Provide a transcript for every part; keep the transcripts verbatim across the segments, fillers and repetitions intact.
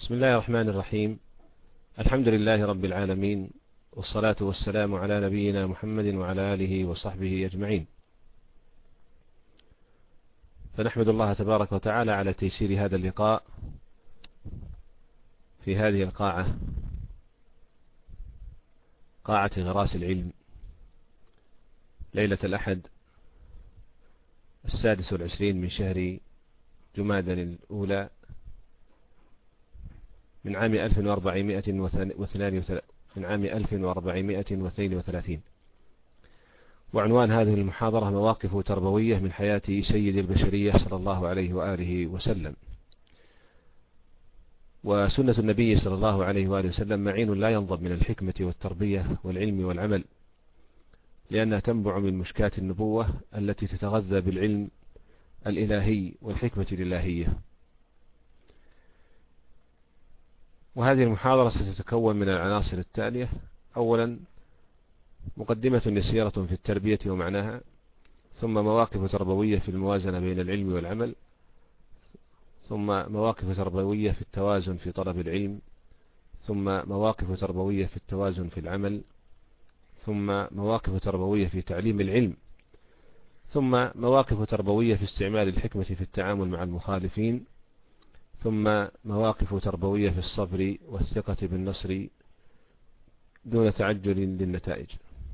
بسم الله الرحمن الرحيم. الحمد لله رب العالمين، والصلاة والسلام على نبينا محمد وعلى آله وصحبه أجمعين. فنحمد الله تبارك وتعالى على تيسير هذا اللقاء في هذه القاعة، قاعة غراس العلم، ليلة الأحد السادس والعشرين من شهر جمادى الأولى من عام ألف وأربعمائة واثنين من عام ألف وأربعمائة واثنين وثلاثين. وعنوان هذه المحاضرة: مواقف تربوية من حياة سيد البشرية صلى الله عليه وآله وسلم. وسنة النبي صلى الله عليه وآله وسلم معين لا ينضب من الحكمة والتربية والعلم والعمل، لأنها تنبع من مشكاة النبوة التي تتغذى بالعلم الإلهي والحكمة الإلهية. وهذه المحاضرة ستتكون من العناصر التالية: أولا، مقدمة يسيرة في التربية ومعناها، ثم مواقف تربوية في الموازنة بين العلم والعمل، ثم مواقف تربوية في التوازن في طلب العلم، ثم مواقف تربوية في التوازن في العمل، ثم مواقف تربوية في تعليم العلم، ثم مواقف تربوية في استعمال الحكمة في التعامل مع المخالفين، ثم مواقف تربوية في الصبر والثقة بالنصر دون تعجل للنتائج.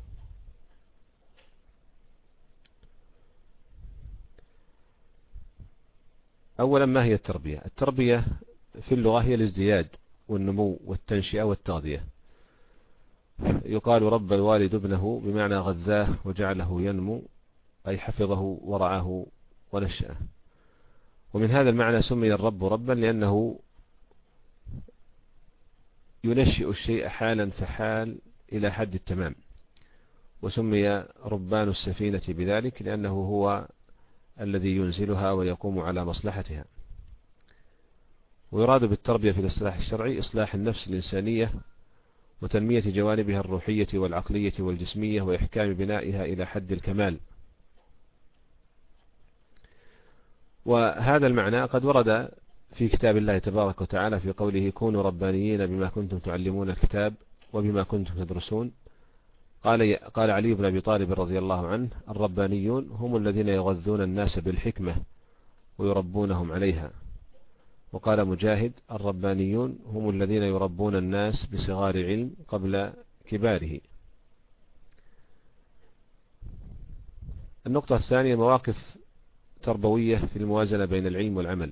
أولا، ما هي التربية؟ التربية في اللغة هي الازدياد والنمو والتنشئة والتغذية. يقال رب الوالد ابنه، بمعنى غذاه وجعله ينمو، أي حفظه ورعاه ونشأه. ومن هذا المعنى سمي الرب ربا، لأنه ينشئ الشيء حالا فحال إلى حد التمام. وسمي ربان السفينة بذلك لأنه هو الذي ينزلها ويقوم على مصلحتها. ويراد بالتربية في الاصطلاح الشرعي إصلاح النفس الإنسانية وتنمية جوانبها الروحية والعقلية والجسمية وإحكام بنائها إلى حد الكمال. وهذا المعنى قد ورد في كتاب الله تبارك وتعالى في قوله: كونوا ربانيين بما كنتم تعلمون الكتاب وبما كنتم تدرسون. قال قال علي بن أبي طالب رضي الله عنه: الربانيون هم الذين يغذون الناس بالحكمة ويربونهم عليها. وقال مجاهد: الربانيون هم الذين يربون الناس بصغار علم قبل كباره. النقطة الثانية: مواقف تربوية في الموازنة بين العلم والعمل.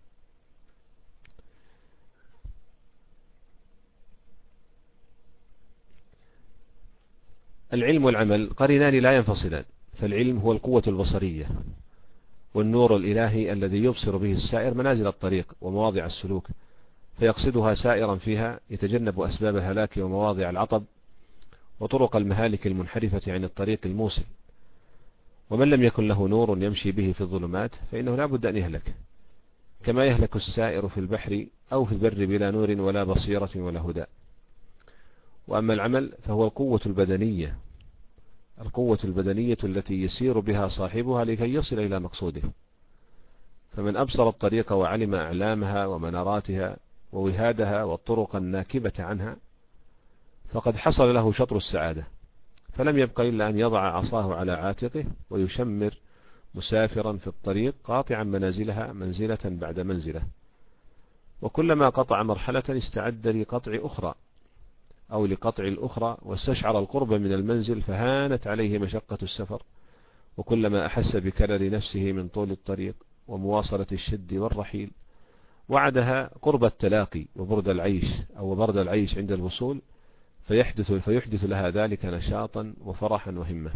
العلم والعمل قرينان لا ينفصلان، فالعلم هو القوة البصرية والنور الإلهي الذي يبصر به السائر منازل الطريق ومواضع السلوك، فيقصدها سائرا فيها، يتجنب أسباب الهلاك ومواضع العطب وطرق المهالك المنحرفة عن الطريق الموصل. ومن لم يكن له نور يمشي به في الظلمات فإنه لا بد أن يهلك، كما يهلك السائر في البحر أو في البر بلا نور ولا بصيرة ولا هدى. وأما العمل فهو القوة البدنية القوة البدنية التي يسير بها صاحبها لكي يصل إلى مقصوده. فمن أبصر الطريق وعلم أعلامها ومناراتها ووهادها والطرق الناكبة عنها فقد حصل له شطر السعادة، فلم يبق إلا أن يضع عصاه على عاتقه ويشمر مسافرا في الطريق قاطعا منازلها منزلة بعد منزلة. وكلما قطع مرحلة استعد لقطع أخرى أو لقطع الأخرى، واستشعر القرب من المنزل فهانت عليه مشقة السفر. وكلما أحس بكلل نفسه من طول الطريق ومواصلة الشد والرحيل وعدها قرب التلاقي وبرد العيش أو برد العيش عند الوصول، فيحدث, فيحدث لها ذلك نشاطا وفرحا وهمة.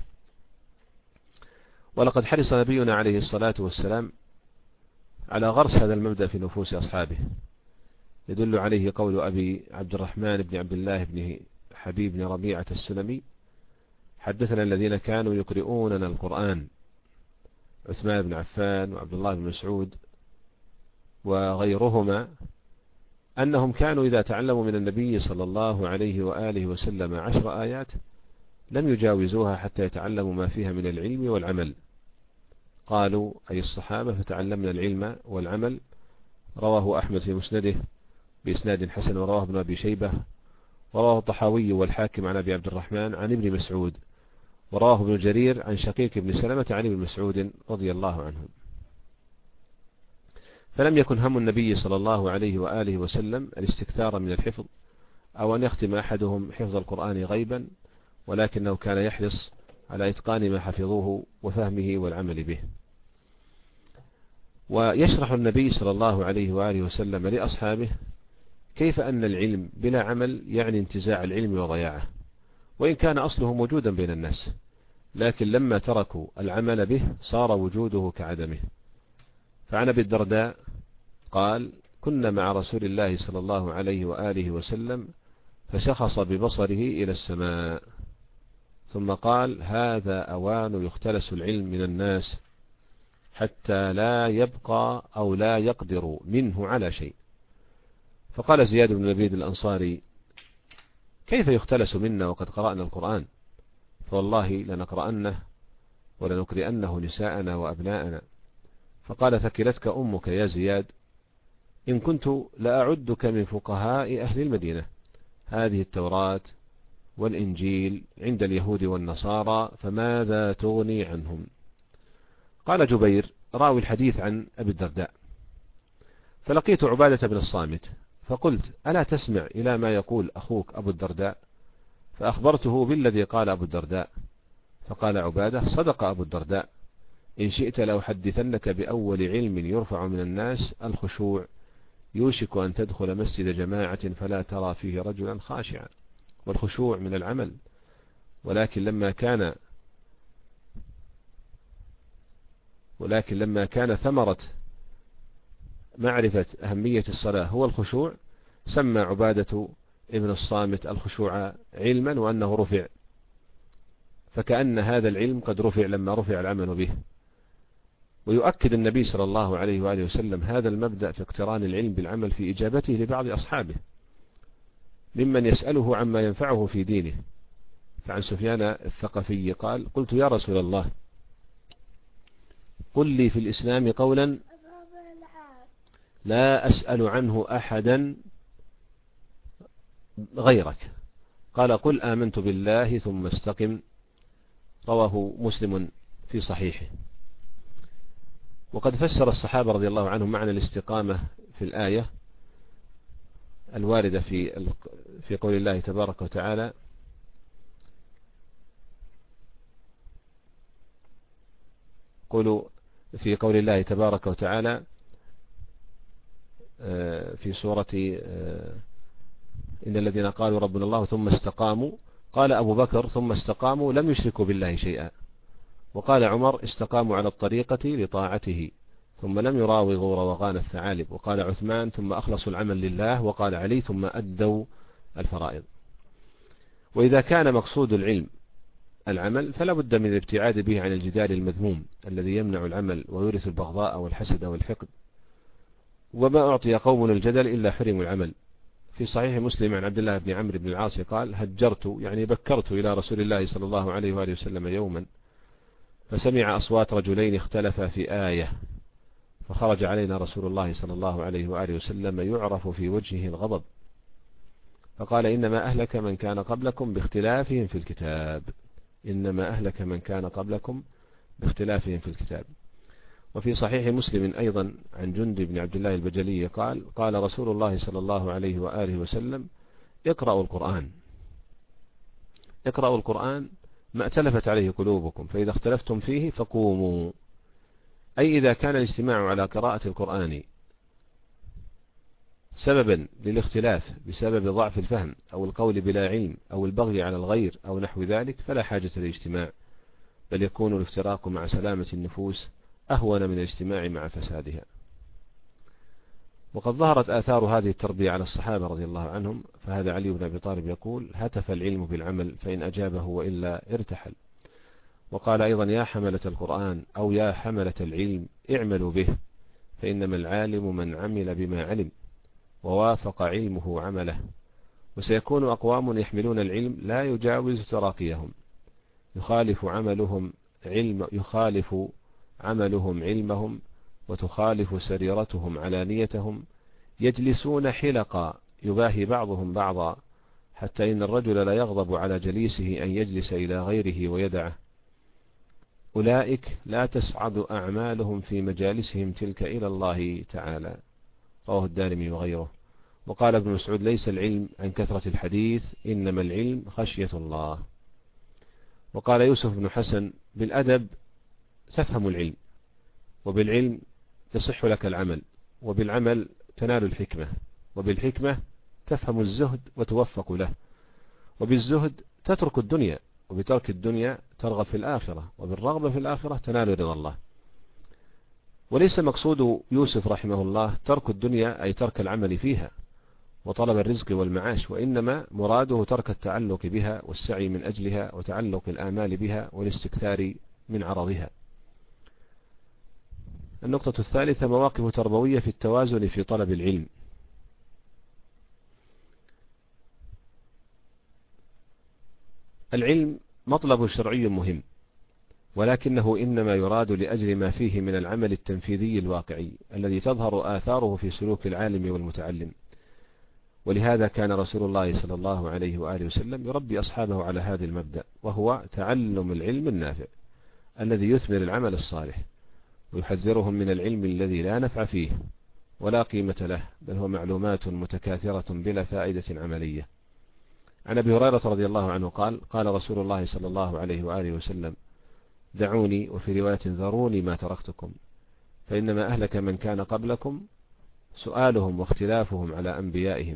ولقد حرص نبينا عليه الصلاة والسلام على غرس هذا المبدأ في نفوس أصحابه. يدل عليه قول أبي عبد الرحمن بن عبد الله بن حبيب بن ربيعة السلمي: حدثنا الذين كانوا يقرؤوننا القرآن، عثمان بن عفان وعبد الله بن مسعود وغيرهما، أنهم كانوا إذا تعلموا من النبي صلى الله عليه وآله وسلم عشر آيات لم يجاوزوها حتى يتعلموا ما فيها من العلم والعمل. قالوا أي الصحابة: فتعلمنا العلم والعمل. رواه أحمد في مسنده بإسناد حسن، ورواه ابن أبي شيبة، ورواه الطحاوي والحاكم عن أبي عبد الرحمن عن ابن مسعود، ورواه ابن جرير عن شقيق بن سلمة عن ابن مسعود رضي الله عنه. فلم يكن هم النبي صلى الله عليه وآله وسلم الاستكثار من الحفظ أو أن يختم أحدهم حفظ القرآن غيبا، ولكنه كان يحرص على إتقان ما حفظوه وفهمه والعمل به. ويشرح النبي صلى الله عليه وآله وسلم لأصحابه كيف أن العلم بلا عمل يعني انتزاع العلم وضياعه، وإن كان أصله موجودا بين الناس، لكن لما تركوا العمل به صار وجوده كعدمه. فعن أبي الدرداء قال: كنا مع رسول الله صلى الله عليه وآله وسلم فشخص ببصره إلى السماء، ثم قال: هذا أوان يختلس العلم من الناس حتى لا يبقى أو لا يقدر منه على شيء. فقال زياد بن لبيد الأنصاري: كيف يختلس منا وقد قرأنا القرآن؟ فوالله لنقرأنه ولنقرئنه نساءنا وأبناءنا. فقال: ثكلتك أمك يا زياد، إن كنت لأعدك من فقهاء أهل المدينة، هذه التوراة والإنجيل عند اليهود والنصارى فماذا تغني عنهم؟ قال جبير راوي الحديث عن أبي الدرداء: فلقيت عبادة بن الصامت فقلت: ألا تسمع إلى ما يقول أخوك أبو الدرداء؟ فأخبرته بالذي قال أبو الدرداء، فقال عبادة: صدق أبو الدرداء، إن شئت لأحدثنك بأول علم يرفع من الناس الخشوع، يوشك أن تدخل مسجد جماعة فلا ترى فيه رجلا خاشعا. والخشوع من العمل، ولكن لما كان ولكن لما كان ثمرة معرفة أهمية الصلاة هو الخشوع، سمى عبادة ابن الصامت الخشوع علما وأنه رفع، فكأن هذا العلم قد رفع لما رفع العمل به. ويؤكد النبي صلى الله عليه وآله وسلم هذا المبدأ في اقتران العلم بالعمل في إجابته لبعض أصحابه ممن يسأله عما ينفعه في دينه. فعن سفيان الثقفي قال: قلت يا رسول الله، قل لي في الإسلام قولا لا أسأل عنه أحدا غيرك. قال: قل آمنت بالله ثم استقم. رواه مسلم في صحيحه. وقد فسر الصحابة رضي الله عنهم معنى الاستقامة في الآية الواردة في في قول الله تبارك وتعالى: قولوا في قول الله تبارك وتعالى في سورة إن الذين قالوا ربنا الله ثم استقاموا، قال أبو بكر: ثم استقاموا لم يشركوا بالله شيئا. وقال عمر: استقاموا على الطريقة لطاعته ثم لم يراوغوا روغان الثعالب. وقال عثمان: ثم أخلصوا العمل لله. وقال علي: ثم أدوا الفرائض. وإذا كان مقصود العلم العمل فلا بد من الابتعاد به عن الجدال المذموم الذي يمنع العمل ويورث البغضاء والحسد والحقد. وما أعطي قوم الجدل إلا حرموا العمل. في صحيح مسلم عن عبد الله بن عمرو بن العاص قال: هجرت يعني بكرت إلى رسول الله صلى الله عليه وآله وسلم يوما، فسمع أصوات رجلين اختلفا في آية، فخرج علينا رسول الله صلى الله عليه وآله وسلم يعرف في وجهه الغضب، فقال: إنما أهلك من كان قبلكم باختلافهم في الكتاب إنما أهلك من كان قبلكم باختلافهم في الكتاب. وفي صحيح مسلم أيضا عن جندب بن عبد الله البجلي قال: قال رسول الله صلى الله عليه وآله وسلم: اقرأوا القرآن اقرأوا القرآن ما ائتلفت عليه قلوبكم، فإذا اختلفتم فيه فقوموا. أي إذا كان الاجتماع على قراءة القرآن سببا للاختلاف بسبب ضعف الفهم أو القول بلا علم أو البغي على الغير أو نحو ذلك فلا حاجة للاجتماع، بل يكون الافتراق مع سلامة النفوس أهون من الاجتماع مع فسادها. وقد ظهرت آثار هذه التربية على الصحابة رضي الله عنهم، فهذا علي بن أبي طالب يقول: هتف العلم بالعمل فإن أجابه وإلا ارتحل. وقال أيضا: يا حملة القرآن أو يا حملة العلم اعملوا به، فإنما العالم من عمل بما علم ووافق علمه عمله. وسيكون أقوام يحملون العلم لا يجاوز تراقيهم، يخالف عملهم علم يخالف عملهم علمهم، وتخالف سريرتهم علانيتهم، يجلسون حلقا يباهي بعضهم بعضا، حتى إن الرجل لا يغضب على جليسه أن يجلس إلى غيره ويدعه. أولئك لا تسعد أعمالهم في مجالسهم تلك إلى الله تعالى. رواه الدارمي وغيره. وقال ابن مسعود: ليس العلم عن كثرة الحديث، إنما العلم خشية الله. وقال يوسف بن حسن: بالأدب تفهم العلم، وبالعلم يصح لك العمل، وبالعمل تنال الحكمة، وبالحكمة تفهم الزهد وتوفق له، وبالزهد تترك الدنيا، وبترك الدنيا ترغب في الآخرة، وبالرغبة في الآخرة تنال رضا الله. وليس مقصود يوسف رحمه الله ترك الدنيا أي ترك العمل فيها وطلب الرزق والمعاش، وإنما مراده ترك التعلق بها والسعي من أجلها وتعلق الآمال بها والاستكثار من عرضها. النقطة الثالثة: مواقف تربوية في التوازن في طلب العلم. العلم مطلب شرعي مهم، ولكنه إنما يراد لأجل ما فيه من العمل التنفيذي الواقعي الذي تظهر آثاره في سلوك العالم والمتعلم. ولهذا كان رسول الله صلى الله عليه وآله وسلم يربي أصحابه على هذا المبدأ، وهو تعلم العلم النافع الذي يثمر العمل الصالح، ويحذرهم من العلم الذي لا نفع فيه ولا قيمة له، بل هو معلومات متكاثرة بلا فائدة عملية. عن أبي هريرة رضي الله عنه قال: قال رسول الله صلى الله عليه وآله وسلم: دعوني، وفي رواية ذروني ما تركتكم، فإنما أهلك من كان قبلكم سؤالهم واختلافهم على أنبيائهم،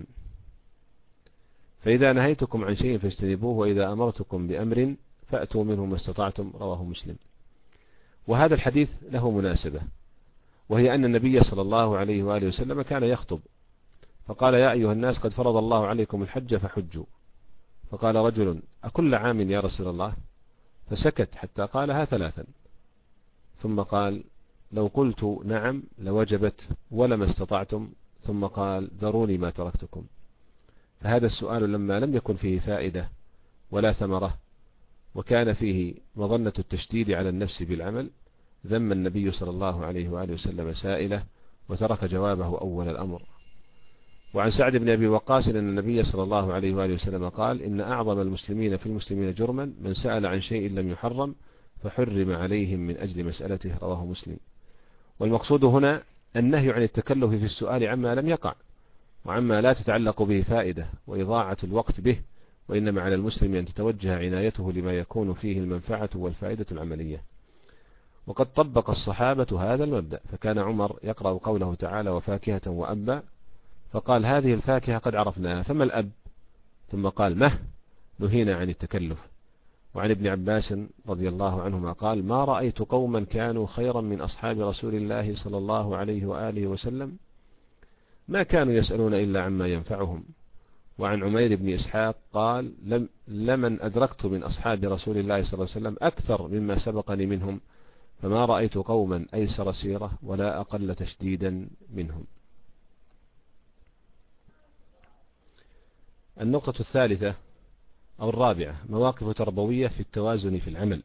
فإذا نهيتكم عن شيء فاجتنبوه، وإذا أمرتكم بأمر فأتوا منه ما استطعتم. رواه مسلم. وهذا الحديث له مناسبة، وهي أن النبي صلى الله عليه وآله وسلم كان يخطب فقال: يا أيها الناس قد فرض الله عليكم الحج فحجوا. فقال رجل: أكل عام يا رسول الله؟ فسكت حتى قالها ثلاثا، ثم قال: لو قلت نعم لوجبت ولما استطعتم. ثم قال: ذروني ما تركتكم. فهذا السؤال لما لم يكن فيه فائدة ولا ثمرة، وكان فيه مظنة التشديد على النفس بالعمل، ذم النبي صلى الله عليه وآله وسلم سائله وترك جوابه أول الأمر. وعن سعد بن أبي وقاص أن النبي صلى الله عليه وآله وسلم قال: إن أعظم المسلمين في المسلمين جرما من سأل عن شيء لم يحرم فحرم عليهم من أجل مسألته. رواه مسلم. والمقصود هنا النهي عن التكلف في السؤال عما لم يقع وعما لا تتعلق به فائدة وإضاعة الوقت به، وإنما على المسلم أن تتوجه عنايته لما يكون فيه المنفعة والفائدة العملية. وقد طبق الصحابة هذا المبدأ، فكان عمر يقرأ قوله تعالى: وفاكهة وأبا، فقال: هذه الفاكهة قد عرفناها، فما الأب؟ ثم قال: مه، نهينا عن التكلف. وعن ابن عباس رضي الله عنهما قال: ما رأيت قوما كانوا خيرا من أصحاب رسول الله صلى الله عليه وآله وسلم ما كانوا يسألون إلا عما ينفعهم. وعن عمير بن إسحاق قال: لم لمن أدركت من أصحاب رسول الله صلى الله عليه وسلم أكثر مما سبقني منهم، فما رأيت قوما أيسر سيرة ولا أقل تشديدا منهم. النقطة الثالثة أو الرابعة: مواقف تربوية في التوازن في العمل.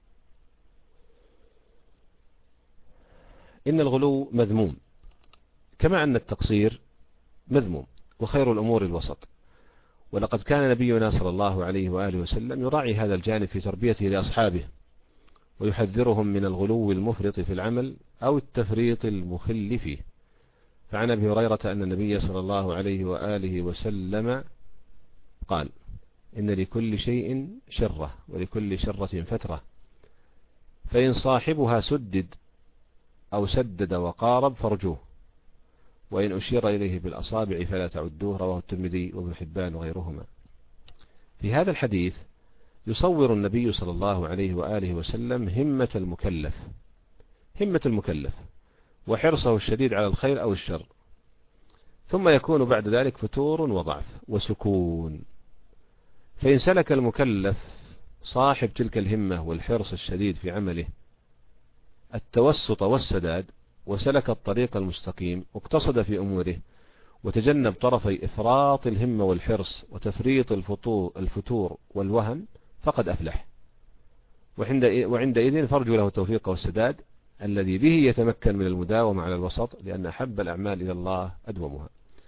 إن الغلو مذموم، كما أن التقصير مذموم، وخير الأمور الوسط. ولقد كان نبينا صلى الله عليه وآله وسلم يراعي هذا الجانب في تربيته لأصحابه، ويحذرهم من الغلو المفرط في العمل أو التفريط المخل فيه. فعن أبي هريرة أن النبي صلى الله عليه وآله وسلم قال: إن لكل شيء شرة ولكل شرة فترة، فإن صاحبها سدد أو سدد وقارب فارجوه، وإن أشير إليه بالأصابع فلا تعدوه. رواه الترمذي وابن حبان وغيرهما. في هذا الحديث يصور النبي صلى الله عليه وآله وسلم همة المكلف همة المكلف وحرصه الشديد على الخير أو الشر، ثم يكون بعد ذلك فتور وضعف وسكون. فإن سلك المكلف صاحب تلك الهمة والحرص الشديد في عمله التوسط والسداد، وسلك الطريق المستقيم واقتصد في أموره، وتجنب طرفي إفراط الهمة والحرص وتفريط الفتور والوهن، فقد أفلح. وعندئذ فارجو له التوفيق والسداد الذي به يتمكن من المداومة على الوسط، لأن أحب الأعمال إلى الله أدومها.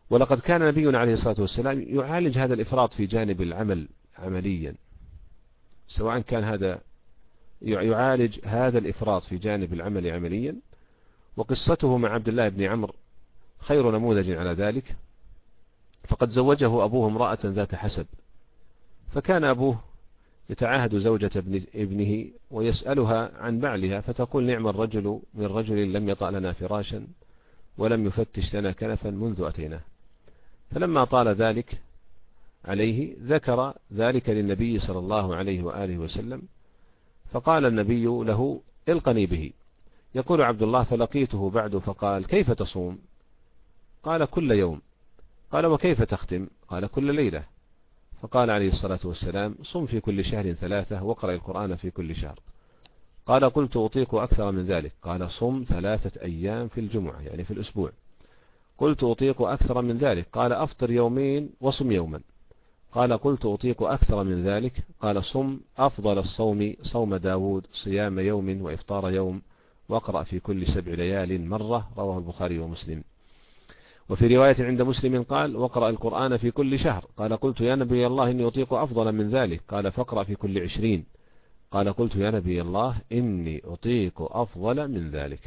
ولقد كان نبينا عليه الصلاة والسلام يعالج هذا الإفراط في جانب العمل عمليا، سواء كان هذا يعالج هذا الإفراط في جانب العمل عمليا. وقصته مع عبد الله بن عمرو خير نموذج على ذلك. فقد زوجه أبوه امرأة ذات حسب، فكان أبوه يتعاهد زوجة ابنه ويسألها عن بعلها، فتقول: نعم الرجل من رجل لم يطأ لنا فراشا ولم يفتش لنا كنفا منذ أتيناه. فلما طال ذلك عليه ذكر ذلك للنبي صلى الله عليه وآله وسلم، فقال النبي له: القني به. يقول عبد الله: فلقيته بعد فقال: كيف تصوم؟ قال: كل يوم. قال: وكيف تختم؟ قال: كل ليلة. فقال عليه الصلاة والسلام: صم في كل شهر ثلاثة واقرأ القرآن في كل شهر. قال: قلت أطيق أكثر من ذلك. قال: صم ثلاثة أيام في الجمعة، يعني في الأسبوع. قلت أطيق أكثر من ذلك. قال: أفطر يومين وصم يوما. قال: قلت أطيق أكثر من ذلك. قال: صم أفضل الصوم صوم داود، صيام يوم وإفطار يوم، واقرأ في كل سبع ليال مرة. رواه البخاري ومسلم. وفي رواية عند مسلم قال: واقرأ القرآن في كل شهر. قال: قلت يا نبي الله إني أطيق أفضل من ذلك. قال: فاقرأ في كل عشرين. قال: قلت يا نبي الله إني أطيق أفضل من ذلك.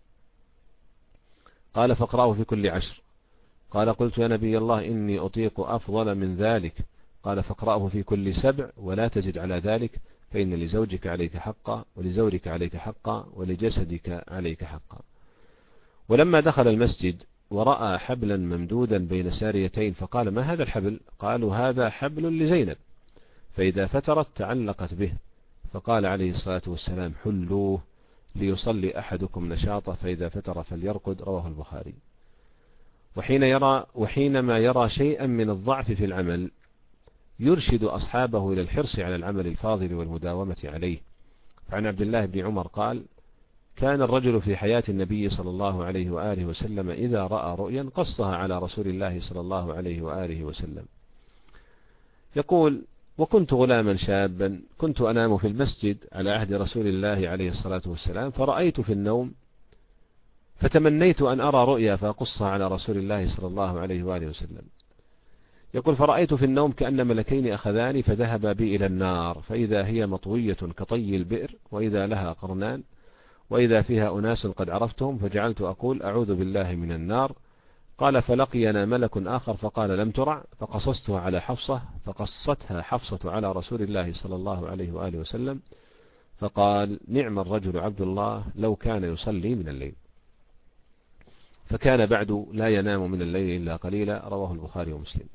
قال: فاقرأه في كل عشر. قال: قلت يا نبي الله إني أطيق أفضل من ذلك. قال: فاقرأه في كل سبع ولا تزد على ذلك، فإن لزوجك عليك حقا، ولزورك عليك حقا، ولجسدك عليك حقا. ولما دخل المسجد ورأى حبلا ممدودا بين ساريتين فقال: ما هذا الحبل؟ قالوا: هذا حبل لزينب، فإذا فترت تعلقت به. فقال عليه الصلاة والسلام: حلوه ليصلي أحدكم نشاطه، فإذا فتر فليرقد. رواه البخاري. وحين يرى وحينما يرى شيئا من الضعف في العمل يرشد أصحابه إلى الحرص على العمل الفاضل والمداومة عليه. فعن عبد الله بن عمر قال: كان الرجل في حياة النبي صلى الله عليه وآله وسلم إذا رأى رؤيا قصها على رسول الله صلى الله عليه وآله وسلم. يقول: وكنت غلاما شابا، كنت أنام في المسجد على عهد رسول الله عليه الصلاة والسلام، فرأيت في النوم فتمنيت أن أرى رؤيا فأقصها على رسول الله صلى الله عليه وآله وسلم. يقول: فرأيت في النوم كأن ملكين أخذاني فذهبا بي إلى النار، فإذا هي مطوية كطي البئر، وإذا لها قرنان، وإذا فيها أناس قد عرفتهم، فجعلت أقول: أعوذ بالله من النار. قال: فلقينا ملك آخر فقال: لم ترع، فقصصتها على حفصة، فقصتها حفصة على رسول الله صلى الله عليه وآله وسلم، فقال: نعم الرجل عبد الله لو كان يصلي من الليل. فكان بعد لا ينام من الليل إلا قليلا. رواه البخاري ومسلم.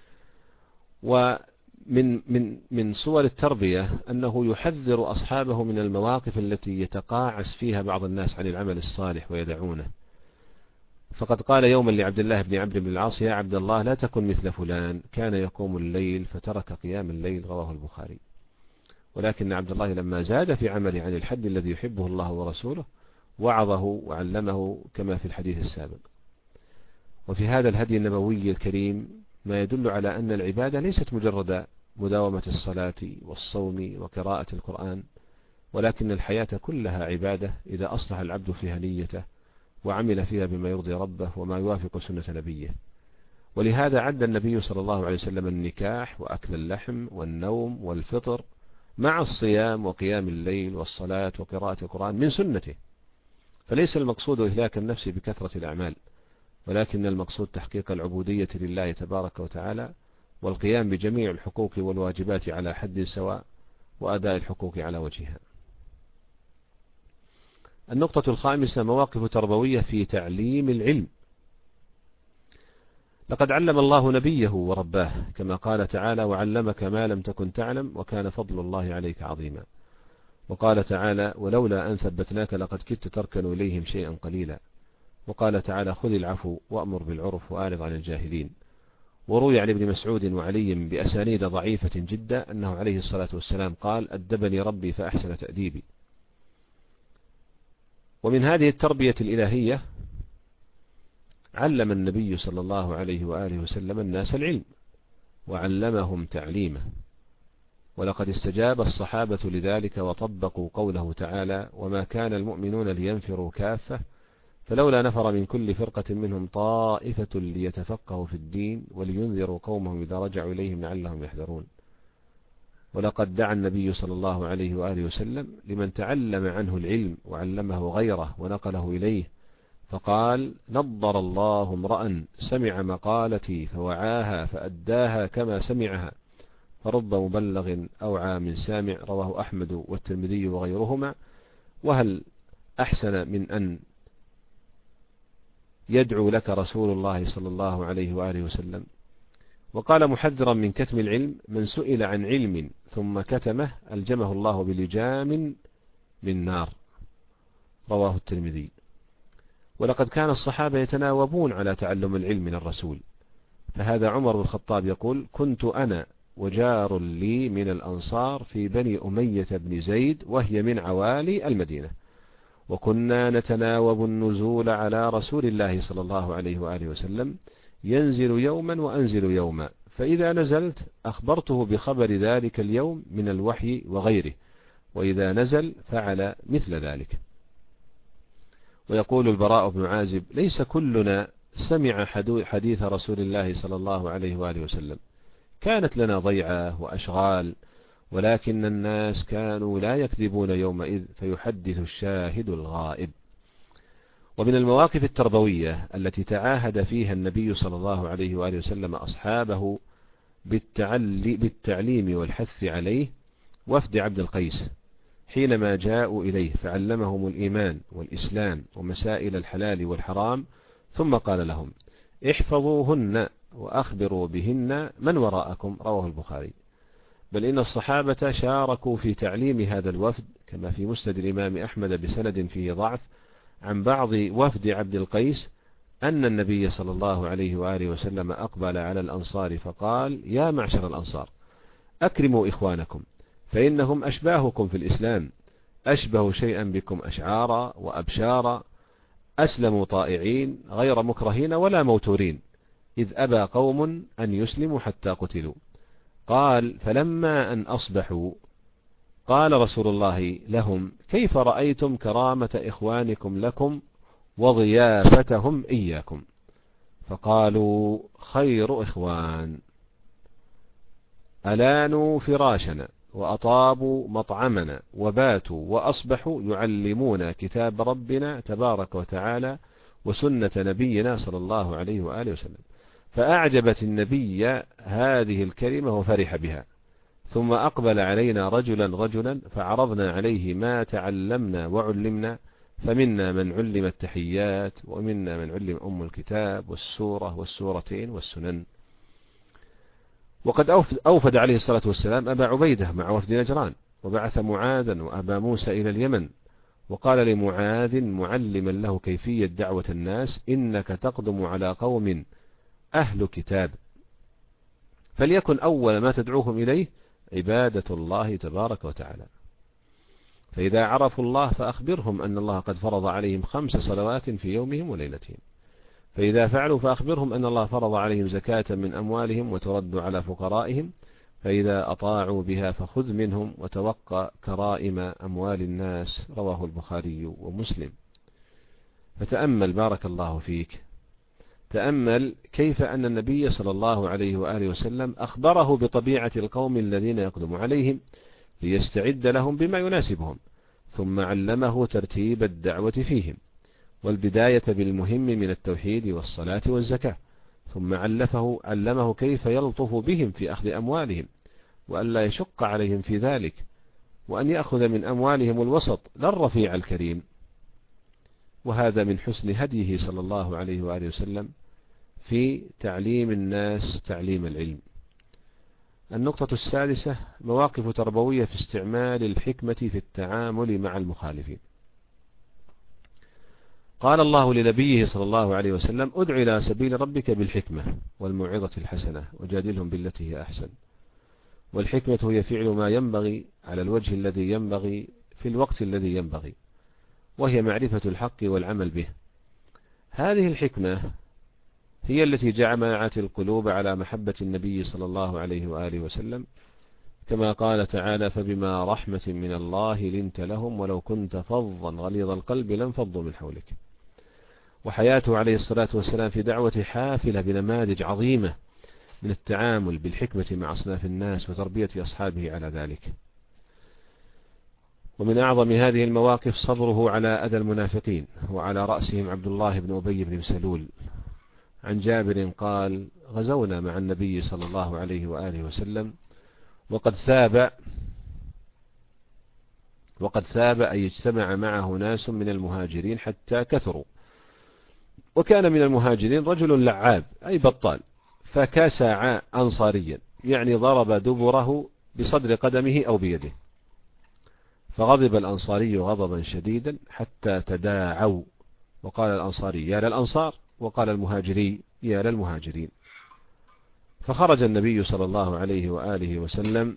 ومن من من صور التربية أنه يحذر أصحابه من المواقف التي يتقاعس فيها بعض الناس عن العمل الصالح ويدعونه. فقد قال يوما لعبد الله بن عمرو بن العاص: يا عبد الله لا تكن مثل فلان كان يقوم الليل فترك قيام الليل. رواه البخاري. ولكن عبد الله لما زاد في عمله عن الحد الذي يحبه الله ورسوله وعظه وعلمه كما في الحديث السابق. وفي هذا الهدي النبوي الكريم ما يدل على أن العبادة ليست مجرد مداومة الصلاة والصوم وقراءة القرآن، ولكن الحياة كلها عبادة إذا أصلح العبد فيها نيته وعمل فيها بما يرضي ربه وما يوافق سنة نبيه. ولهذا عد النبي صلى الله عليه وسلم النكاح وأكل اللحم والنوم والفطر مع الصيام وقيام الليل والصلاة وقراءة القرآن من سنته. فليس المقصود إهلاك النفس بكثرة الأعمال، ولكن المقصود تحقيق العبودية لله تبارك وتعالى، والقيام بجميع الحقوق والواجبات على حد سواء، وأداء الحقوق على وجهها. النقطة الخامسة: مواقف تربوية في تعليم العلم. لقد علم الله نبيه ورباه، كما قال تعالى: وعلمك ما لم تكن تعلم وكان فضل الله عليك عظيما. وقال تعالى: ولولا أن ثبتناك لقد كدت تركن إليهم شيئا قليلا. وقال تعالى: خذ العفو وأمر بالعرف وأعرض عن الجاهلين. وروي عن ابن مسعود وعلي بأسانيد ضعيفة جدا أنه عليه الصلاة والسلام قال: أدبني ربي فأحسن تأديبي. ومن هذه التربية الإلهية علم النبي صلى الله عليه وآله وسلم الناس العلم وعلمهم تعليمه، ولقد استجاب الصحابة لذلك وطبقوا قوله تعالى: وما كان المؤمنون لينفروا كافة فلولا نفر من كل فرقة منهم طائفة ليتفقهوا في الدين ولينذروا قومهم إذا رجعوا إليهم لعلهم يحذرون. ولقد دعا النبي صلى الله عليه وآله وسلم لمن تعلم عنه العلم وعلمه غيره ونقله إليه، فقال: نضر الله امرأ سمع مقالتي فوعاها فأداها كما سمعها، فرب مبلغ أوعى من سامع. رواه أحمد والترمذي وغيرهما. وهل أحسن من أن يدعو لك رسول الله صلى الله عليه وآله وسلم؟ وقال محذرا من كتم العلم: من سئل عن علم ثم كتمه ألجمه الله بلجام من نار. رواه الترمذي. ولقد كان الصحابة يتناوبون على تعلم العلم من الرسول، فهذا عمر بن الخطاب يقول: كنت أنا وجار لي من الأنصار في بني أمية بن زيد وهي من عوالي المدينة، وكنا نتناوب النزول على رسول الله صلى الله عليه وآله وسلم، ينزل يوما وأنزل يوما، فإذا نزلت أخبرته بخبر ذلك اليوم من الوحي وغيره، وإذا نزل فعل مثل ذلك. ويقول البراء بن عازب: ليس كلنا سمع حديث رسول الله صلى الله عليه وآله وسلم، كانت لنا ضيعة وأشغال، ولكن الناس كانوا لا يكذبون يومئذ فيحدث الشاهد الغائب. ومن المواقف التربوية التي تعاهد فيها النبي صلى الله عليه وآله وسلم أصحابه بالتعليم والحث عليه وفد عبد القيس حينما جاءوا إليه، فعلمهم الإيمان والإسلام ومسائل الحلال والحرام، ثم قال لهم: احفظوهن وأخبروا بهن من وراءكم. رواه البخاري. بل إن الصحابة شاركوا في تعليم هذا الوفد، كما في مسند الإمام أحمد بسند فيه ضعف عن بعض وفد عبد القيس أن النبي صلى الله عليه وآله وسلم أقبل على الأنصار فقال: يا معشر الأنصار، أكرموا إخوانكم فإنهم أشباهكم في الإسلام، أشبه شيئا بكم أشعارا وأبشارا، أسلموا طائعين غير مكرهين ولا موتورين، إذ أبى قوم أن يسلموا حتى قتلوا. قال: فلما أن أصبحوا قال رسول الله لهم: كيف رأيتم كرامة إخوانكم لكم وضيافتهم إياكم؟ فقالوا: خير إخوان، ألانوا فراشنا وأطابوا مطعمنا وباتوا وأصبحوا يعلمون كتاب ربنا تبارك وتعالى وسنة نبينا صلى الله عليه وآله وسلم. فأعجبت النبي هذه الكلمة وفرح بها، ثم أقبل علينا رجلا رجلا فعرضنا عليه ما تعلمنا وعلمنا، فمنا من علم التحيات ومنا من علم أم الكتاب والسورة والسورتين والسنن. وقد أوفد عليه الصلاة والسلام أبا عبيدة مع وفد نجران، وبعث معاذا وأبا موسى إلى اليمن، وقال لمعاذ معلما له كيفية دعوة الناس: إنك تقدم على قوم أهل كتاب، فليكن أول ما تدعوهم إليه عبادة الله تبارك وتعالى، فإذا عرفوا الله فأخبرهم أن الله قد فرض عليهم خمس صلوات في يومهم وليلتهم، فإذا فعلوا فأخبرهم أن الله فرض عليهم زكاة من أموالهم وترد على فقرائهم، فإذا أطاعوا بها فخذ منهم وتوقى كرائم أموال الناس. رواه البخاري ومسلم. فتأمل بارك الله فيك، تأمل كيف أن النبي صلى الله عليه وآله وسلم أخبره بطبيعة القوم الذين يقدم عليهم ليستعد لهم بما يناسبهم، ثم علمه ترتيب الدعوة فيهم، والبداية بالمهم من التوحيد والصلاة والزكاة، ثم علفه علمه كيف يلطف بهم في أخذ أموالهم وألا يشق عليهم في ذلك، وأن يأخذ من أموالهم الوسط لا الرفيع الكريم. وهذا من حسن هديه صلى الله عليه وآله وسلم في تعليم الناس تعليم العلم. النقطة السادسة: مواقف تربوية في استعمال الحكمة في التعامل مع المخالفين. قال الله لنبيه صلى الله عليه وسلم: ادع إلى سبيل ربك بالحكمة والموعظة الحسنة وجادلهم بالتي هي أحسن. والحكمة هي فعل ما ينبغي على الوجه الذي ينبغي في الوقت الذي ينبغي، وهي معرفة الحق والعمل به. هذه الحكمة هي التي جمعت القلوب على محبة النبي صلى الله عليه وآله وسلم، كما قال تعالى: فبما رحمة من الله لنت لهم ولو كنت فظا غليظ القلب لانفضوا من حولك. وحياته عليه الصلاة والسلام في دعوته حافلة بنماذج عظيمة من التعامل بالحكمة مع أصناف الناس وتربية أصحابه على ذلك. ومن أعظم هذه المواقف صبره على أذى المنافقين، وعلى رأسهم عبد الله بن أبي بن سلول. عن جابر قال: غزونا مع النبي صلى الله عليه وآله وسلم وقد ثاب وقد ثاب أي اجتمع معه ناس من المهاجرين حتى كثروا، وكان من المهاجرين رجل لعاب أي بطال، فكسع أنصاريا يعني ضرب دبره بصدر قدمه أو بيده، فغضب الأنصاري غضبا شديدا حتى تداعوا، وقال الأنصاري: يا للأنصار، وقال المهاجري: يا للمهاجرين. فخرج النبي صلى الله عليه وآله وسلم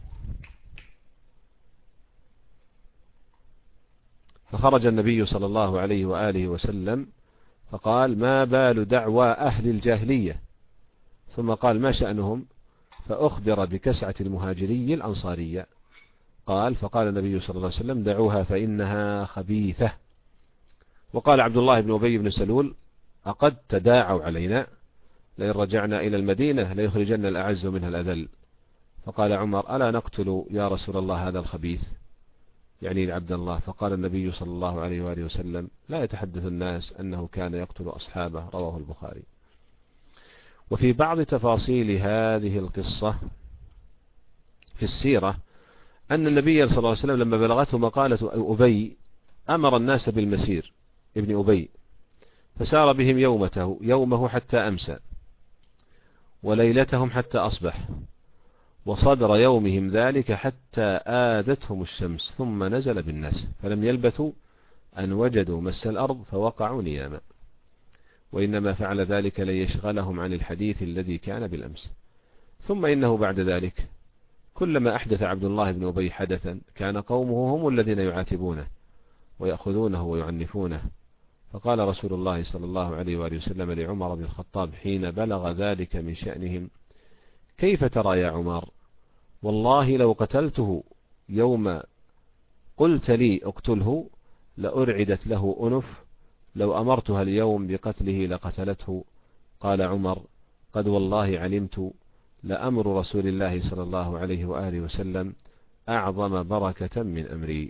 فخرج النبي صلى الله عليه وآله وسلم فقال: ما بال دعوى أهل الجاهلية؟ ثم قال: ما شأنهم؟ فأخبر بكسعة المهاجري الأنصارية. قال: فقال النبي صلى الله عليه وسلم: دعوها فإنها خبيثة. وقال عبد الله بن أبي بن سلول: أقد تداعوا علينا، لئن رجعنا إلى المدينة ليخرجن الأعز منها الأذل. فقال عمر: ألا نقتل يا رسول الله هذا الخبيث، يعني عبد الله؟ فقال النبي صلى الله عليه وآله وسلم: لا يتحدث الناس أنه كان يقتل أصحابه. رواه البخاري. وفي بعض تفاصيل هذه القصة في السيرة أن النبي صلى الله عليه وسلم لما بلغته مقالة أبي أمر الناس بالمسير، ابن أبي، فسار بهم يومته يومه حتى أمسى، وليلتهم حتى أصبح، وصدر يومهم ذلك حتى آذتهم الشمس، ثم نزل بالناس فلم يلبثوا أن وجدوا مس الأرض فوقعوا نياما، وإنما فعل ذلك ليشغلهم عن الحديث الذي كان بالأمس. ثم إنه بعد ذلك كلما أحدث عبد الله بن أبي حدثا كان قومه هم الذين يعاتبونه ويأخذونه ويعنفونه. فقال رسول الله صلى الله عليه وآله وسلم لعمر بن الخطاب حين بلغ ذلك من شأنهم: كيف ترى يا عمر؟ والله لو قتلته يوم قلت لي اقتله لأرعدت له أنف، لو أمرتها اليوم بقتله لقتلته. قال عمر: قد والله علمت لأمر رسول الله صلى الله عليه وآله وسلم أعظم بركة من أمري.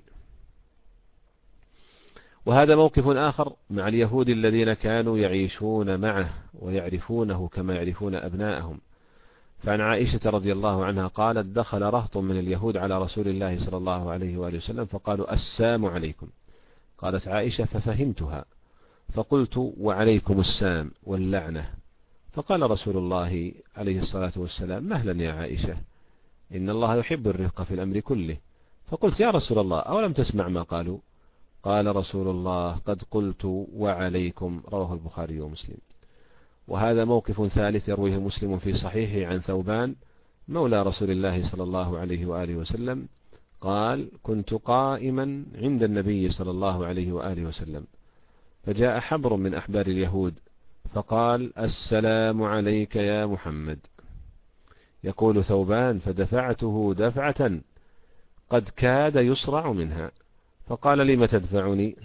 وهذا موقف آخر مع اليهود الذين كانوا يعيشون معه ويعرفونه كما يعرفون أبناءهم. فعن عائشة رضي الله عنها قالت: دخل رهط من اليهود على رسول الله صلى الله عليه وآله وسلم فقالوا: السام عليكم. قالت عائشة: ففهمتها فقلت: وعليكم السام واللعنة. فقال رسول الله عليه الصلاة والسلام: مهلا يا عائشة، إن الله يحب الرفق في الأمر كله. فقلت: يا رسول الله أولم تسمع ما قالوا؟ قال رسول الله: قد قلت وعليكم. رواه البخاري ومسلم. وهذا موقف ثالث يرويه مسلم في صحيحه عن ثوبان مولى رسول الله صلى الله عليه وآله وسلم قال: كنت قائما عند النبي صلى الله عليه وآله وسلم، فجاء حبر من أحبار اليهود فقال: السلام عليك يا محمد. يقول ثوبان: فدفعته دفعة قد كاد يصرع منها، فقال: لم تدفعني؟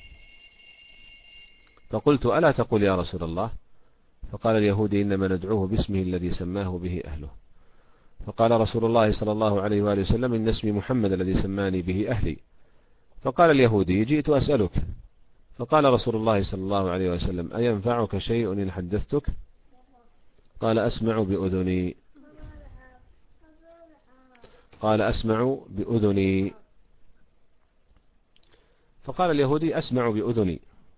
فقلت: ألا تقول يا رسول الله؟ فقال اليهودي: إنما ندعوه باسمه الذي سماه به أهله. فقال رسول الله صلى الله عليه وآله وسلم: إن اسمي محمد الذي سماني به أهلي. فقال اليهودي: جئت أسألك. فقال رسول الله صلى الله عليه وسلم: أينفعك شيء إن حدثتك؟ قال: أسمع بأذني. قال: أسمع بأذني. فقال اليهودي: أسمع بأذني.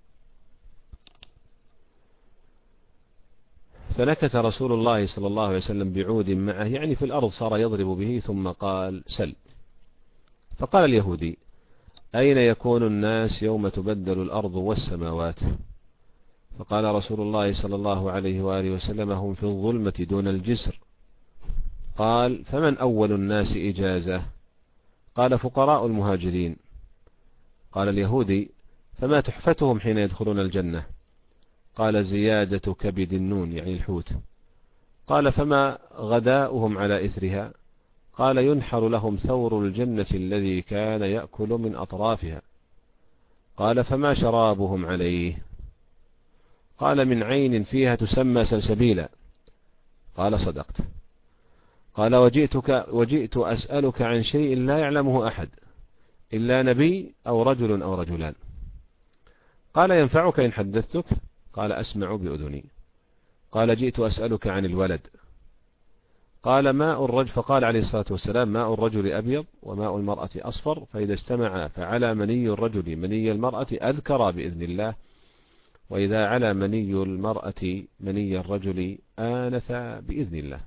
فنكث رسول الله صلى الله عليه وسلم بعود معه، يعني في الأرض، صار يضرب به، ثم قال: سل. فقال اليهودي: أين يكون الناس يوم تبدل الأرض والسماوات؟ فقال رسول الله صلى الله عليه وآله وسلم: هم في الظلمة دون الجسر. قال: فمن أول الناس إجازة؟ قال: فقراء المهاجرين. قال اليهودي: فما تحفتهم حين يدخلون الجنة؟ قال: زيادة كبد النون، يعني الحوت. قال: فما غداؤهم على إثرها؟ قال: ينحر لهم ثور الجنة الذي كان يأكل من أطرافها. قال: فما شرابهم عليه؟ قال من عين فيها تسمى سلسبيلا. قال صدقت. قال وجئتك وجئت أسألك عن شيء لا يعلمه أحد إلا نبي أو رجل أو رجلان. قال ينفعك إن حدثتك؟ قال أسمع بأذني. قال جئت أسألك عن الولد. قال ماء الرجل فقال عليه الصلاة والسلام ماء الرجل أبيض وماء المرأة أصفر، فإذا اجتمع فعلى مني الرجل مني المرأة أذكر بإذن الله، وإذا على مني المرأة مني الرجل آنث بإذن الله.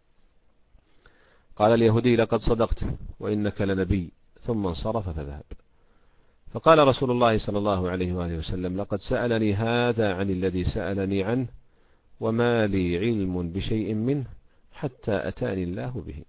قال اليهودي لقد صدقت وإنك لنبي، ثم انصرف فذهب. فقال رسول الله صلى الله عليه وآله وسلم لقد سألني هذا عن الذي سألني عنه وما لي علم بشيء منه حتى أتاني الله به.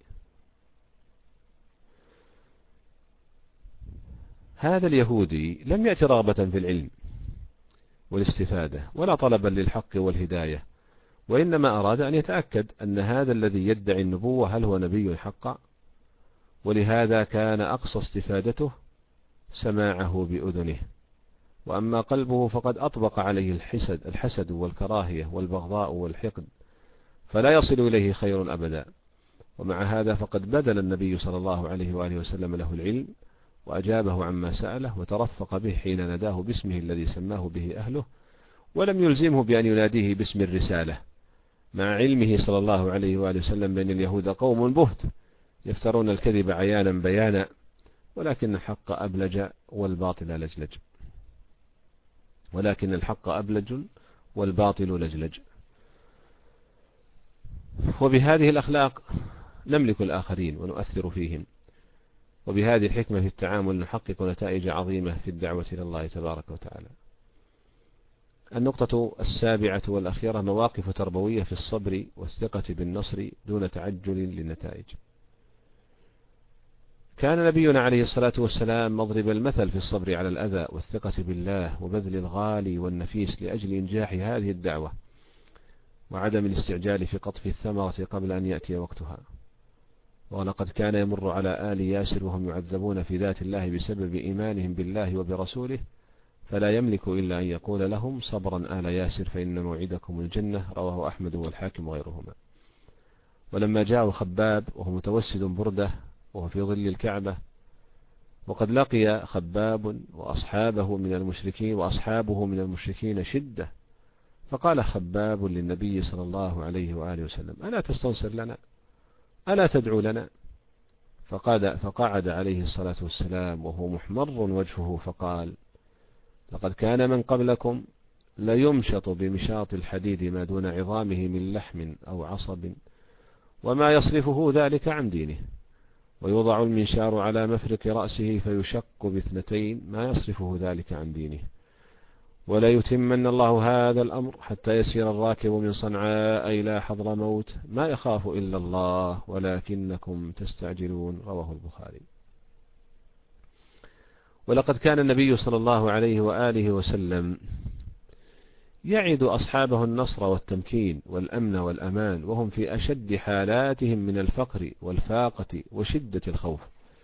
هذا اليهودي لم يأتي رغبة في العلم والاستفادة ولا طلبا للحق والهداية، وإنما أراد أن يتأكد أن هذا الذي يدعي النبوة هل هو نبي حقا، ولهذا كان أقصى استفادته سماعه بأذنه. وأما قلبه فقد أطبق عليه الحسد, الحسد والكراهية والبغضاء والحقد، فلا يصل إليه خير أبدا. ومع هذا فقد بذل النبي صلى الله عليه وآله وسلم له العلم وأجابه عما سأله وترفق به حين نداه باسمه الذي سماه به أهله، ولم يلزمه بأن يناديه باسم الرسالة، مع علمه صلى الله عليه وآله وسلم بأن اليهود قوم بهت يفترون الكذب عيانا بيانا، ولكن الحق أبلج والباطل لجلج ولكن الحق أبلج والباطل لجلج. وبهذه الأخلاق نملك الآخرين ونؤثر فيهم، وبهذه الحكمة في التعامل نحقق نتائج عظيمة في الدعوة إلى الله تبارك وتعالى. النقطة السابعة والأخيرة مواقف تربوية في الصبر والثقة بالنصر دون تعجل للنتائج. كان نبينا عليه الصلاة والسلام مضرب المثل في الصبر على الأذى والثقة بالله وبذل الغالي والنفيس لأجل إنجاح هذه الدعوة، وعدم الاستعجال في قطف الثمرة قبل أن يأتي وقتها. ولقد كان يمر على آل ياسر وهم يعذبون في ذات الله بسبب إيمانهم بالله وبرسوله، فلا يملك إلا أن يقول لهم صبرا آل ياسر فإن موعدكم الجنة. رواه أحمد والحاكم وغيرهما. ولما جاء خباب وهو متوسد بردة وهو في ظل الكعبة، وقد لقي خباب وأصحابه من المشركين وأصحابه من المشركين شدة، فقال خباب للنبي صلى الله عليه وآله وسلم ألا تستنصر لنا؟ ألا تدعو لنا؟ فقعد, فقعد عليه الصلاة والسلام وهو محمر وجهه فقال لقد كان من قبلكم ليمشط بمشاط الحديد ما دون عظامه من لحم أو عصب، وما يصرفه ذلك عن دينه، ويوضع المنشار على مفرق رأسه فيشق باثنتين ما يصرفه ذلك عن دينه، ولا يتمن الله هذا الأمر حتى يسير الراكب من صنعاء إلى حضرموت ما يخاف إلا الله ولكنكم تستعجلون. رواه البخاري. ولقد كان النبي صلى الله عليه وآله وسلم يعد أصحابه النصر والتمكين والأمن والأمان وهم في أشد حالاتهم من الفقر والفاقة وشدة الخوف،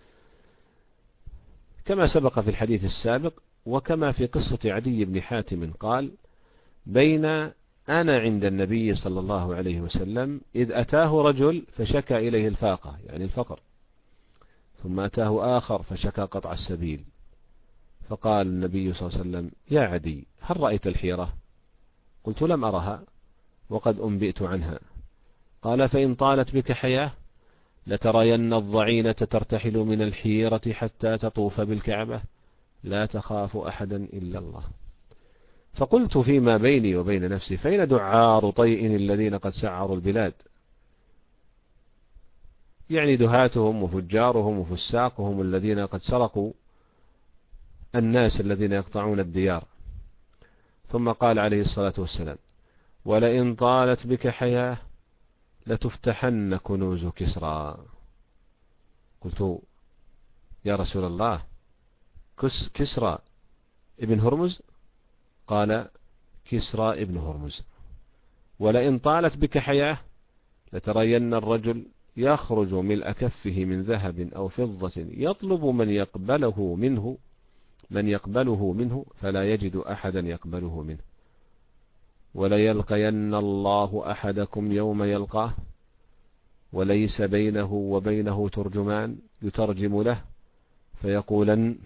كما سبق في الحديث السابق، وكما في قصة عدي بن حاتم قال بين أنا عند النبي صلى الله عليه وسلم إذ أتاه رجل فشكى إليه الفاقة يعني الفقر، ثم أتاه آخر فشكى قطع السبيل، فقال النبي صلى الله عليه وسلم يا عدي هل رأيت الحيرة؟ قلت لم أرها وقد أنبئت عنها. قال فإن طالت بك حياة لترين الضعينة ترتحل من الحيرة حتى تطوف بالكعبة لا تخاف أحدا إلا الله. فقلت فيما بيني وبين نفسي فإن دعار طيء الذين قد سعروا البلاد، يعني دهاتهم وفجارهم وفساقهم الذين قد سرقوا الناس الذين يقطعون الديار. ثم قال عليه الصلاة والسلام ولئن طالت بك حياة لتفتحن كنوز كسرى. قلت يا رسول الله كسرى ابن هرمز؟ قال كسرى ابن هرمز. ولئن طالت بك حياة لترين الرجل يخرج ملء كفه من ذهب أو فضة يطلب من يقبله منه من يقبله منه فلا يجد أحدا يقبله منه. وليلقين الله أحدكم يوم يلقاه وليس بينه وبينه ترجمان يترجم له فيقولن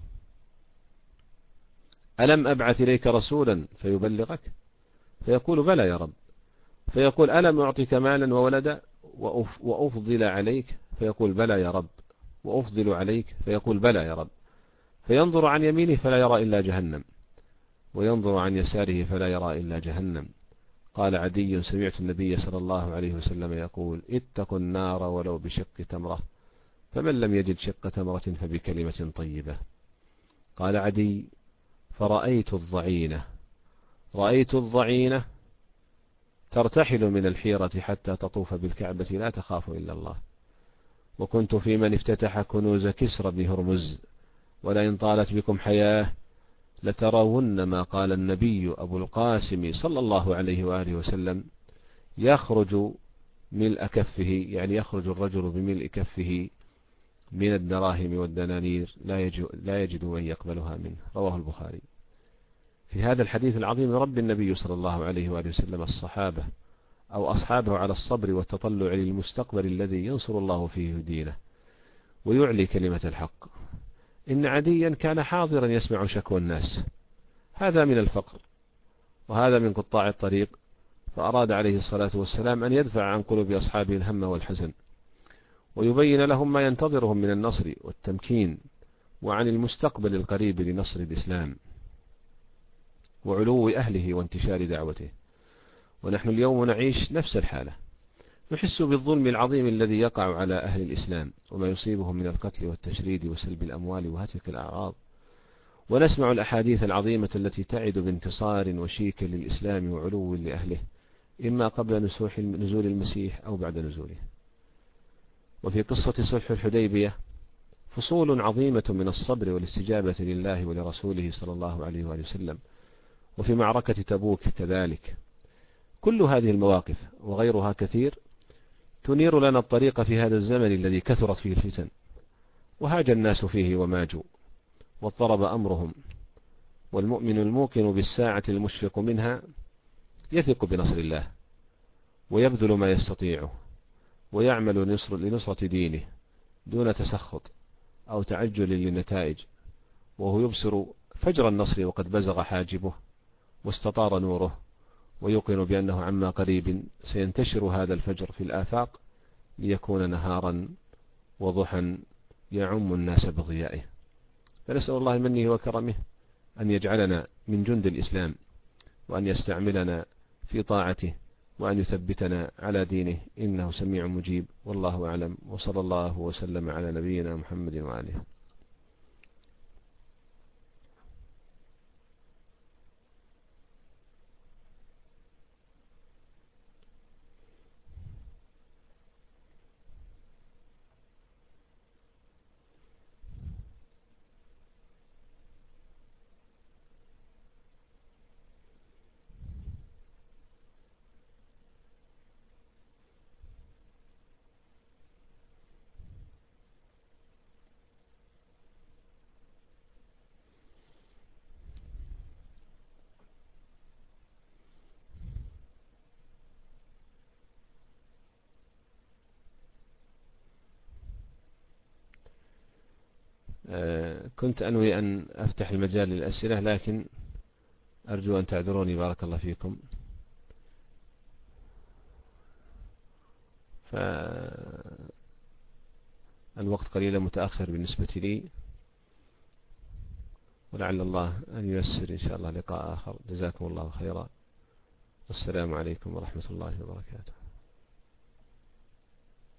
ألم أبعث إليك رسولا فيبلغك؟ فيقول بلى يا رب. فيقول ألم أعطك مالا وولدا وأفضل عليك؟ فيقول بلى يا رب وأفضل عليك؟ فيقول بلى يا رب. فينظر عن يمينه فلا يرى إلا جهنم، وينظر عن يساره فلا يرى إلا جهنم. قال عدي سمعت النبي صلى الله عليه وسلم يقول اتقوا النار ولو بشق تمرة، فمن لم يجد شق تمرة فبكلمة طيبة. قال عدي فرأيت الضعينة رأيت الضعينة ترتحل من الحيرة حتى تطوف بالكعبة لا تخاف إلا الله، وكنت في من افتتح كنوز كسرى بن هرمز، ولئن طالت بكم حياة لترون ما قال النبي أبو القاسم صلى الله عليه وآله وسلم يخرج ملء كفه، يعني يخرج الرجل بملء كفه من الدراهم والدنانير لا يجد من يقبلها منه. رواه البخاري. في هذا الحديث العظيم رب النبي صلى الله عليه وآله وسلم الصحابة أو أصحابه على الصبر والتطلع للمستقبل الذي ينصر الله فيه دينه ويعلي كلمة الحق. إن عديا كان حاضرا يسمع شكوى الناس، هذا من الفقر وهذا من قطاع الطريق، فأراد عليه الصلاة والسلام أن يدفع عن قلوب أصحابه الهم والحزن ويبين لهم ما ينتظرهم من النصر والتمكين وعن المستقبل القريب لنصر الإسلام وعلو أهله وانتشار دعوته. ونحن اليوم نعيش نفس الحالة، نحس بالظلم العظيم الذي يقع على أهل الإسلام وما يصيبهم من القتل والتشريد وسلب الأموال وهتك الأعراض، ونسمع الأحاديث العظيمة التي تعد بانتصار وشيك للإسلام وعلو لأهله، إما قبل نزول المسيح أو بعد نزوله. وفي قصة صلح الحديبية فصول عظيمة من الصبر والاستجابة لله ولرسوله صلى الله عليه وآله وسلم، وفي معركة تبوك كذلك. كل هذه المواقف وغيرها كثير تنير لنا الطريق في هذا الزمن الذي كثرت فيه الفتن وهاج الناس فيه وماجوا واضطرب أمرهم، والمؤمن الموقن بالساعة المشفق منها يثق بنصر الله ويبذل ما يستطيعه ويعمل لنصرة دينه دون تسخط أو تعجل للنتائج، وهو يبصر فجر النصر وقد بزغ حاجبه واستطار نوره، ويوقن بأنه عما قريب سينتشر هذا الفجر في الآفاق ليكون نهارا وضحا يعم الناس بضيائه. فنسأل الله منه وكرمه أن يجعلنا من جند الإسلام وأن يستعملنا في طاعته وأن يثبتنا على دينه، إنه سميع مجيب. والله أعلم، وصلى الله وسلم على نبينا محمد وآله. كنت أنوي أن أفتح المجال للأسئلة، لكن أرجو أن تعذروني بارك الله فيكم. فالوقت قليلا متأخر بالنسبة لي، ولعل الله أن ييسر إن شاء الله لقاء آخر. جزاكم الله خيرا، والسلام عليكم ورحمة الله وبركاته.